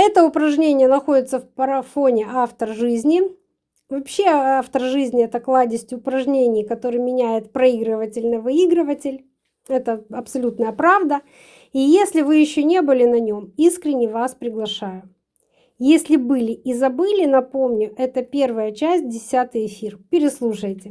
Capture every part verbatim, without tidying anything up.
Это упражнение находится в марафоне «Автор жизни». Вообще «Автор жизни» — это кладезь упражнений, который меняет проигрыватель на выигрыватель. Это абсолютная правда. И если вы еще не были на нем, искренне вас приглашаю. Если были и забыли, напомню, это первая часть, десятый эфир. Переслушайте.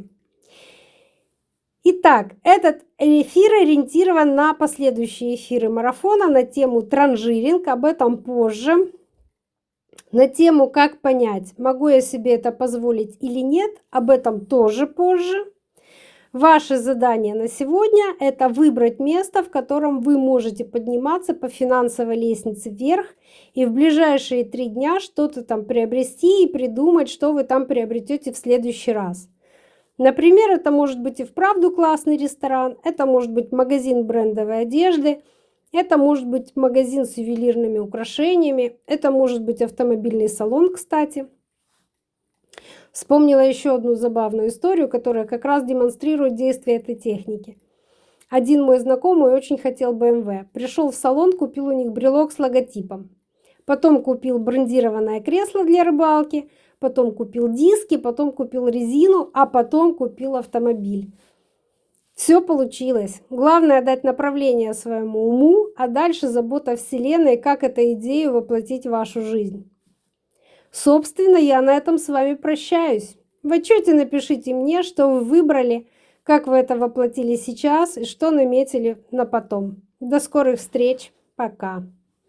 Итак, этот эфир ориентирован на последующие эфиры марафона на тему транжиринг, об этом позже. На тему «Как понять, могу я себе это позволить или нет», об этом тоже позже. Ваше задание на сегодня – это выбрать место, в котором вы можете подниматься по финансовой лестнице вверх и в ближайшие три дня что-то там приобрести и придумать, что вы там приобретете в следующий раз. Например, это может быть и вправду классный ресторан, это может быть магазин брендовой одежды, это может быть магазин с ювелирными украшениями, это может быть автомобильный салон, кстати. Вспомнила еще одну забавную историю, которая как раз демонстрирует действие этой техники. Один мой знакомый очень хотел бэ эм вэ. Пришел в салон, купил у них брелок с логотипом. Потом купил брендированное кресло для рыбалки, потом купил диски, потом купил резину, а потом купил автомобиль. Все получилось. Главное дать направление своему уму, а дальше забота Вселенной, как эту идею воплотить в вашу жизнь. Собственно, я на этом с вами прощаюсь. В отчете напишите мне, что вы выбрали, как вы это воплотили сейчас и что наметили на потом. До скорых встреч. Пока.